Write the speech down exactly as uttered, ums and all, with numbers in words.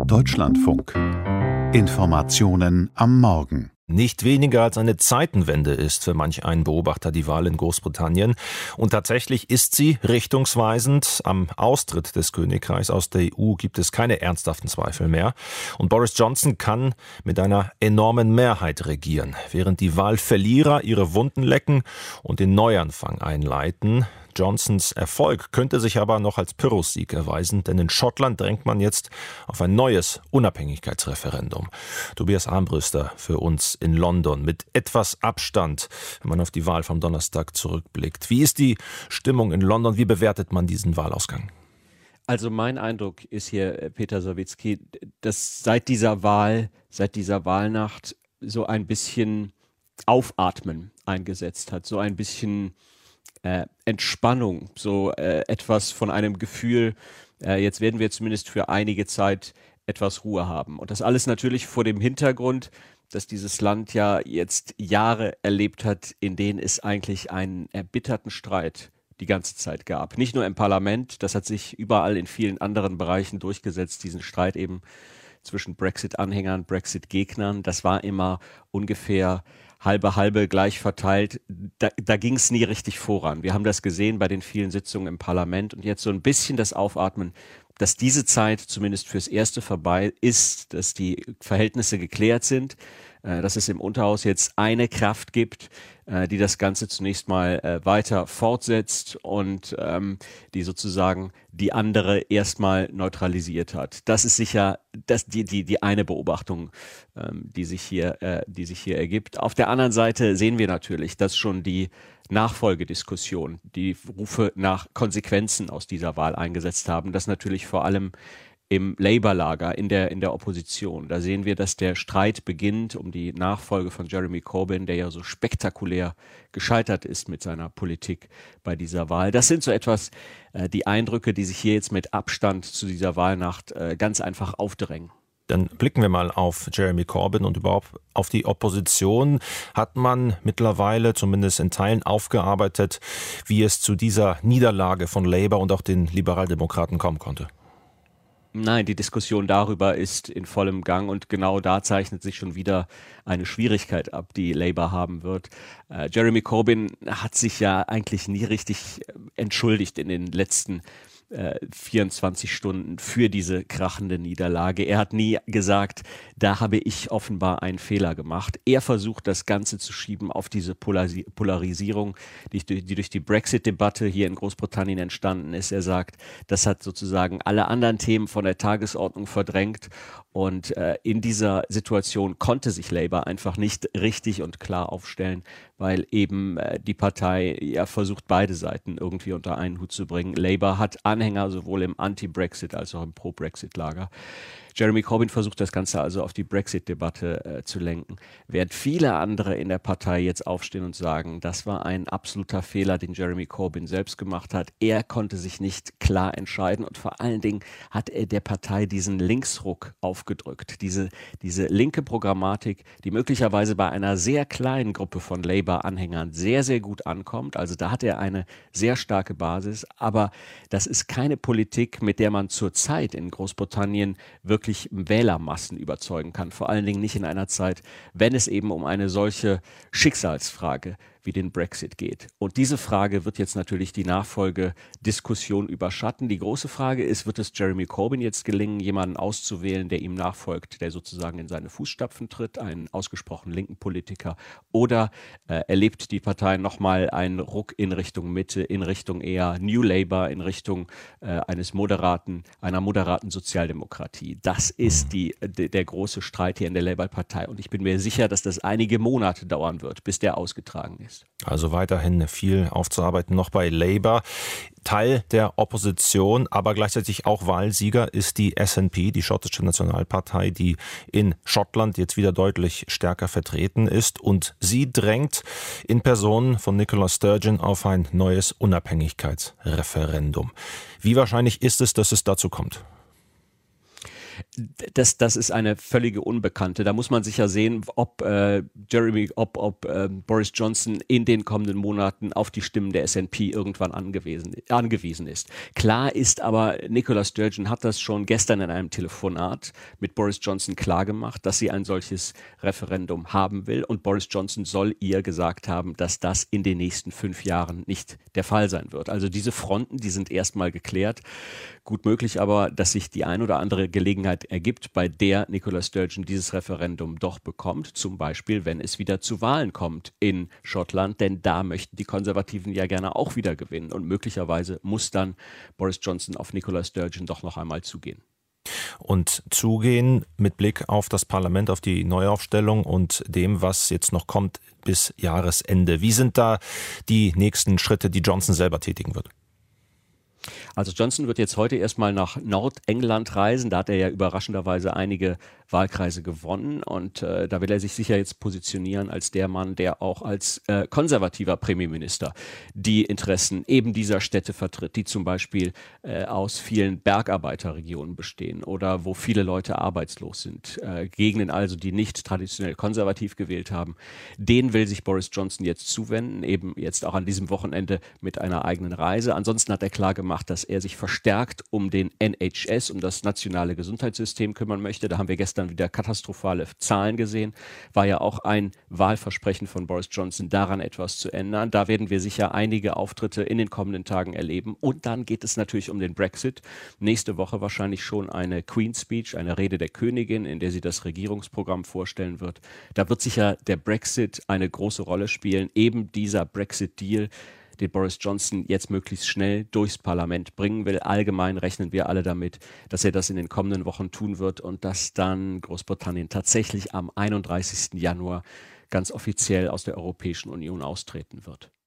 Deutschlandfunk. Informationen am Morgen. Nicht weniger als eine Zeitenwende ist für manch einen Beobachter die Wahl in Großbritannien. Und tatsächlich ist sie richtungsweisend. Am Austritt des Königreichs aus der E U gibt es keine ernsthaften Zweifel mehr. Und Boris Johnson kann mit einer enormen Mehrheit regieren, während die Wahlverlierer ihre Wunden lecken und den Neuanfang einleiten. Johnsons Erfolg könnte sich aber noch als Pyrrhussieg erweisen, denn in Schottland drängt man jetzt auf ein neues Unabhängigkeitsreferendum. Tobias Armbrüster für uns in London mit etwas Abstand, wenn man auf die Wahl vom Donnerstag zurückblickt. Wie ist die Stimmung in London? Wie bewertet man diesen Wahlausgang? Also mein Eindruck ist hier, Peter Sawicki, dass seit dieser Wahl, seit dieser Wahlnacht so ein bisschen Aufatmen eingesetzt hat, so ein bisschen Äh, Entspannung, so äh, etwas von einem Gefühl, äh, jetzt werden wir zumindest für einige Zeit etwas Ruhe haben. Und das alles natürlich vor dem Hintergrund, dass dieses Land ja jetzt Jahre erlebt hat, in denen es eigentlich einen erbitterten Streit die ganze Zeit gab. Nicht nur im Parlament, das hat sich überall in vielen anderen Bereichen durchgesetzt, diesen Streit eben zwischen Brexit-Anhängern, Brexit-Gegnern. Das war immer ungefähr halbe, halbe gleich verteilt. Da, da ging es nie richtig voran. Wir haben das gesehen bei den vielen Sitzungen im Parlament und jetzt so ein bisschen das Aufatmen, dass diese Zeit zumindest fürs Erste vorbei ist, dass die Verhältnisse geklärt sind, äh, dass es im Unterhaus jetzt eine Kraft gibt, äh, die das Ganze zunächst mal äh, weiter fortsetzt und ähm, die sozusagen die andere erstmal neutralisiert hat. Das ist sicher das, die, die, die eine Beobachtung, ähm, die sich hier, äh, die sich hier ergibt. Auf der anderen Seite sehen wir natürlich, dass schon die Nachfolgediskussion, die Rufe nach Konsequenzen aus dieser Wahl eingesetzt haben, das natürlich vor allem im Labour-Lager, in der, in der Opposition. Da sehen wir, dass der Streit beginnt um die Nachfolge von Jeremy Corbyn, der ja so spektakulär gescheitert ist mit seiner Politik bei dieser Wahl. Das sind so etwas äh, die Eindrücke, die sich hier jetzt mit Abstand zu dieser Wahlnacht äh, ganz einfach aufdrängen. Dann blicken wir mal auf Jeremy Corbyn und überhaupt auf die Opposition. Hat man mittlerweile zumindest in Teilen aufgearbeitet, wie es zu dieser Niederlage von Labour und auch den Liberaldemokraten kommen konnte? Nein, die Diskussion darüber ist in vollem Gang und genau da zeichnet sich schon wieder eine Schwierigkeit ab, die Labour haben wird. Äh, Jeremy Corbyn hat sich ja eigentlich nie richtig entschuldigt in den letzten vierundzwanzig Stunden für diese krachende Niederlage. Er hat nie gesagt, da habe ich offenbar einen Fehler gemacht. Er versucht, das Ganze zu schieben auf diese Polarisi- Polarisierung, die, die durch die Brexit-Debatte hier in Großbritannien entstanden ist. Er sagt, das hat sozusagen alle anderen Themen von der Tagesordnung verdrängt. Und äh, in dieser Situation konnte sich Labour einfach nicht richtig und klar aufstellen, weil eben äh, die Partei ja versucht, beide Seiten irgendwie unter einen Hut zu bringen. Labour hat Anhänger sowohl im Anti-Brexit als auch im Pro-Brexit-Lager. Jeremy Corbyn versucht das Ganze also auf die Brexit-Debatte äh, zu lenken, während viele andere in der Partei jetzt aufstehen und sagen, das war ein absoluter Fehler, den Jeremy Corbyn selbst gemacht hat. Er konnte sich nicht klar entscheiden und vor allen Dingen hat er der Partei diesen Linksruck aufgedrückt, diese, diese linke Programmatik, die möglicherweise bei einer sehr kleinen Gruppe von Labour-Anhängern sehr, sehr gut ankommt. Also da hat er eine sehr starke Basis, aber das ist keine Politik, mit der man zurzeit in Großbritannien wirklich wirklich Wählermassen überzeugen kann. Vor allen Dingen nicht in einer Zeit, wenn es eben um eine solche Schicksalsfrage wie den Brexit geht. Und diese Frage wird jetzt natürlich die Nachfolgediskussion überschatten. Die große Frage ist, wird es Jeremy Corbyn jetzt gelingen, jemanden auszuwählen, der ihm nachfolgt, der sozusagen in seine Fußstapfen tritt, einen ausgesprochen linken Politiker, oder äh, erlebt die Partei nochmal einen Ruck in Richtung Mitte, in Richtung eher New Labour, in Richtung äh, eines moderaten, einer moderaten Sozialdemokratie. Das ist die, de, der große Streit hier in der Labour-Partei und ich bin mir sicher, dass das einige Monate dauern wird, bis der ausgetragen ist. Also weiterhin viel aufzuarbeiten noch bei Labour. Teil der Opposition, aber gleichzeitig auch Wahlsieger ist die S N P, die schottische Nationalpartei, die in Schottland jetzt wieder deutlich stärker vertreten ist. Und sie drängt in Person von Nicola Sturgeon auf ein neues Unabhängigkeitsreferendum. Wie wahrscheinlich ist es, dass es dazu kommt? Das, das ist eine völlige Unbekannte. Da muss man sicher sehen, ob äh, Jeremy, ob, ob äh, Boris Johnson in den kommenden Monaten auf die Stimmen der S N P irgendwann angewiesen, angewiesen ist. Klar ist aber, Nicola Sturgeon hat das schon gestern in einem Telefonat mit Boris Johnson klargemacht, dass sie ein solches Referendum haben will. Und Boris Johnson soll ihr gesagt haben, dass das in den nächsten fünf Jahren nicht der Fall sein wird. Also diese Fronten, die sind erstmal geklärt. Gut möglich aber, dass sich die ein oder andere Gelegenheit ergibt, bei der Nicola Sturgeon dieses Referendum doch bekommt. Zum Beispiel, wenn es wieder zu Wahlen kommt in Schottland, denn da möchten die Konservativen ja gerne auch wieder gewinnen. Und möglicherweise muss dann Boris Johnson auf Nicola Sturgeon doch noch einmal zugehen. Und zugehen mit Blick auf das Parlament, auf die Neuaufstellung und dem, was jetzt noch kommt bis Jahresende. Wie sind da die nächsten Schritte, die Johnson selber tätigen wird? Also Johnson wird jetzt heute erstmal nach Nordengland reisen. Da hat er ja überraschenderweise einige Wahlkreise gewonnen. Und äh, da will er sich sicher jetzt positionieren als der Mann, der auch als äh, konservativer Premierminister die Interessen eben dieser Städte vertritt, die zum Beispiel äh, aus vielen Bergarbeiterregionen bestehen oder wo viele Leute arbeitslos sind. Äh, Gegenden also, die nicht traditionell konservativ gewählt haben. Denen will sich Boris Johnson jetzt zuwenden, eben jetzt auch an diesem Wochenende mit einer eigenen Reise. Ansonsten hat er klar gemacht, dass er sich verstärkt um den N H S, um das nationale Gesundheitssystem kümmern möchte. Da haben wir gestern wieder katastrophale Zahlen gesehen. War ja auch ein Wahlversprechen von Boris Johnson, daran etwas zu ändern. Da werden wir sicher einige Auftritte in den kommenden Tagen erleben. Und dann geht es natürlich um den Brexit. Nächste Woche wahrscheinlich schon eine Queen's Speech, eine Rede der Königin, in der sie das Regierungsprogramm vorstellen wird. Da wird sicher der Brexit eine große Rolle spielen. Eben dieser Brexit-Deal, den Boris Johnson jetzt möglichst schnell durchs Parlament bringen will. Allgemein rechnen wir alle damit, dass er das in den kommenden Wochen tun wird und dass dann Großbritannien tatsächlich am einunddreißigsten Januar ganz offiziell aus der Europäischen Union austreten wird.